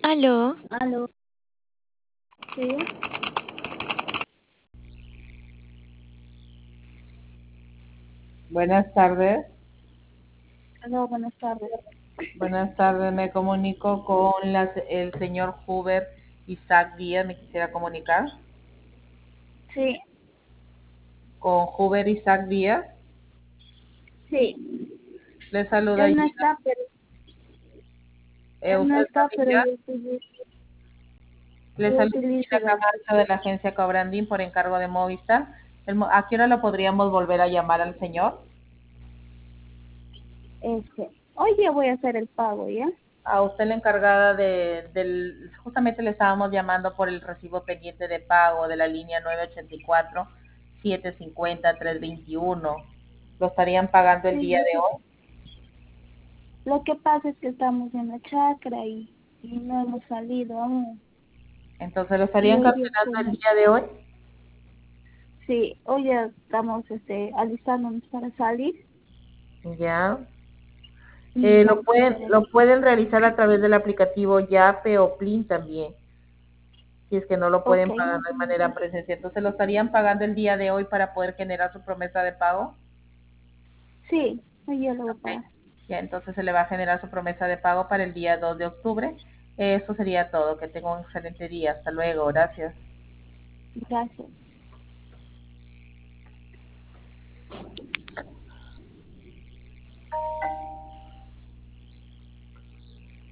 Aló, Aló, sí, Buenas tardes. aló, buenas tardes. Buenas tardes. Me comunico con el señor Huber Isaac Díaz. Me quisiera comunicar Sí, con Huber Isaac Díaz. sí, Le saluda él no Gina. está, pero él no ¿Usted está, también pero ya? yo Le saluda utilizo Gina la, Camacho de la agencia Cobrandín por encargo de Movistar. ¿A qué hora lo podríamos volver a llamar al señor? hoy día voy a hacer el pago, ¿ya? A usted la encargada justamente le estábamos llamando por el recibo pendiente de pago de la línea 984-750-321. ¿Lo estarían pagando el Sí, día de hoy? lo que pasa es que estamos en la chacra y no hemos salido aún. Entonces, ¿lo Y estarían hoy día cancelando el como, día de hoy? sí, hoy ya estamos alistándonos para salir Ya. y Lo vamos a pueden, hacer el, lo pueden realizar a través del aplicativo Yape o Plin también, si es que no lo ok, pueden pagar de manera presencial. Entonces, ¿lo estarían pagando el día de hoy para poder generar su promesa de pago? sí, hoy día lo voy a Ok. pagar. Ya, entonces se le va a generar su promesa de pago para el día 2 de octubre. Eso sería todo. Que tenga un excelente día. Hasta luego. Gracias. Gracias.